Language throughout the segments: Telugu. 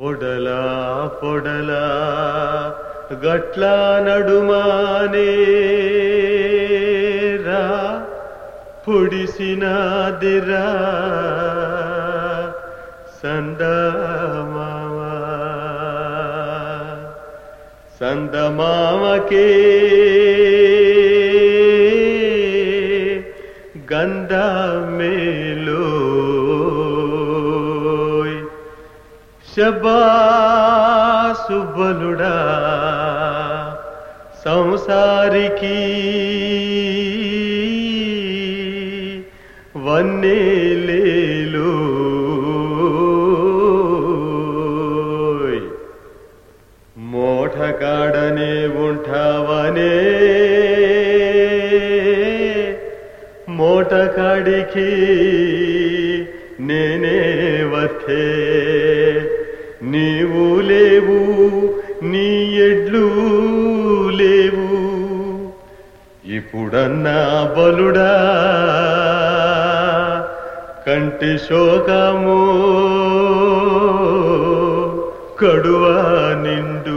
పొడలా పొడలా గట్ల నడుమానే రా పొడిసినాదిరా సందమావా సందమావకే గంధమేలోయ్ శబాసు బలుడా సంసారికి వన్నేలేలోయ్ మోఠకాడనే ఉంటావనే మోటకాడికి నేనే వస్తే నీవు లేవు నీ ఎడ్లు లేవు ఇప్పుడన్నా బలుడా కంటి శోకము కడువా నిండు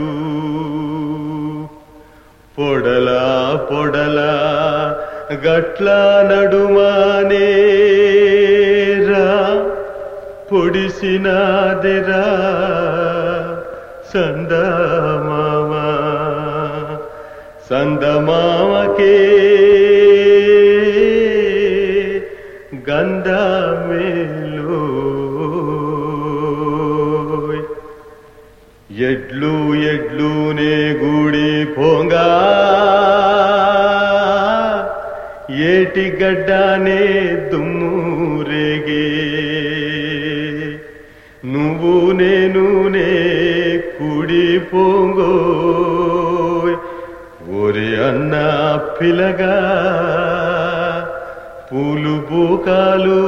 పొడలా పొడలా గట్ల నడుమానే రా పొడిసినాదిరా సందమావా సందమావకే గంధమేలోయ్ ఎడ్లు ఎడ్లునే గూడి పోంగా ఏటి గడ్డానే దుమ్మురేగే నువ్వు నేనునే కూడిపోంగోయ్ ఓరి అన్న పిలగా పూలు బూకాలు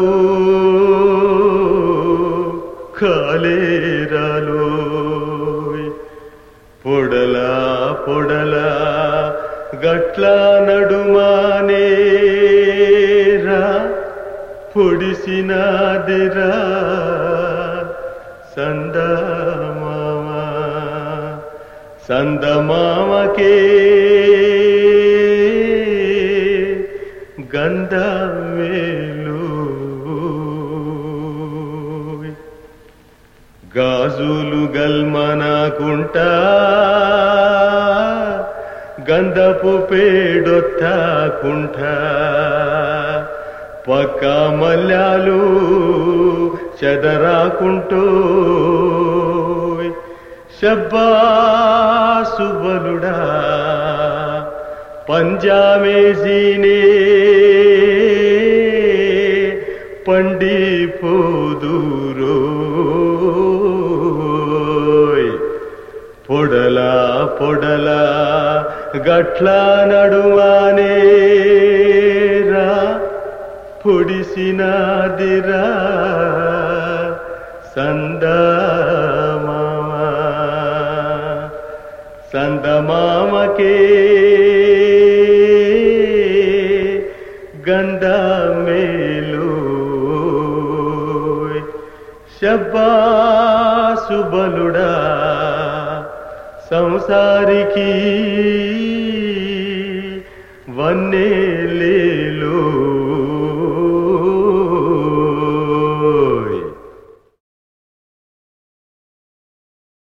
కాలేరాలోయ్ పొడలా పొడలా గట్ల నడుమానే రా పొడిసినాదిరా సందమావా సందమావకే గంధమేలోయ్ గాజులు గల్మనాకుంటా గంధపు పేడొత్తాకుంఠ పక్క మల్యాలు చెదరాకుంటూ శబ్బాసు బలుడా పంజామేజీనే పండిపోదురోయ్ పొడలా పొడలా గట్ల నడువానే రా పొడిసినాదిరా సందమావా సందమావకే గంధమేలోయ్ శబాసు బలుడా సంసారికి వన్నే